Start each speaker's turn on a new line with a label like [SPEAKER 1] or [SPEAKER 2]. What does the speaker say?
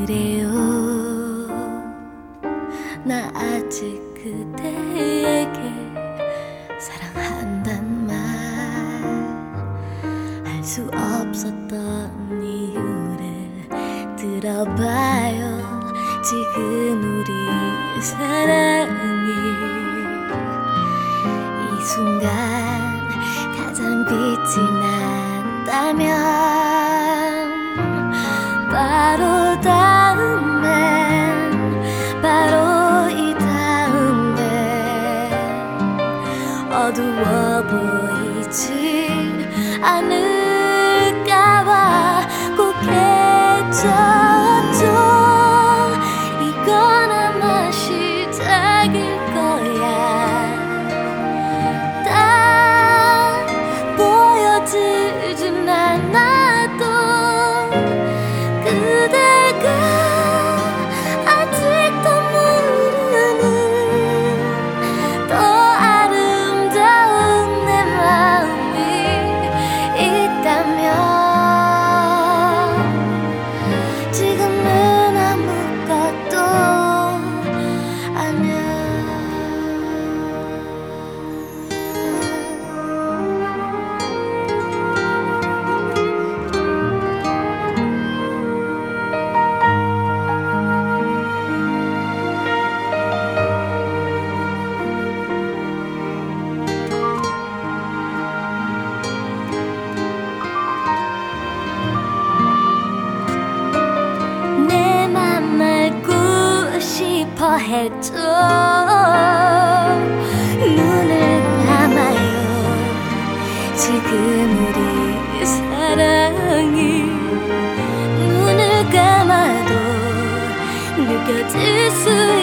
[SPEAKER 1] 그래요. 나 아직 그대에게 사랑한단 말 할 수 없었던 이유를 들어봐요. 지금 우리 사랑이 이 순간 가장 빛이 난다면 바로 다음엔 바로 이 다음엔 어두워 보이지 않을까봐 꼭 해줘도 이건 아마 시작일 거야. 딱 보여지진 않아도 그대가 아직도 모르는 더 아름다운 내 마음이 있다면 지금은 아무것도 아니야. 내 맘 알고 싶어 해도 눈을 감아요. 지금 우리 사랑이 눈을 감아도 느껴질 수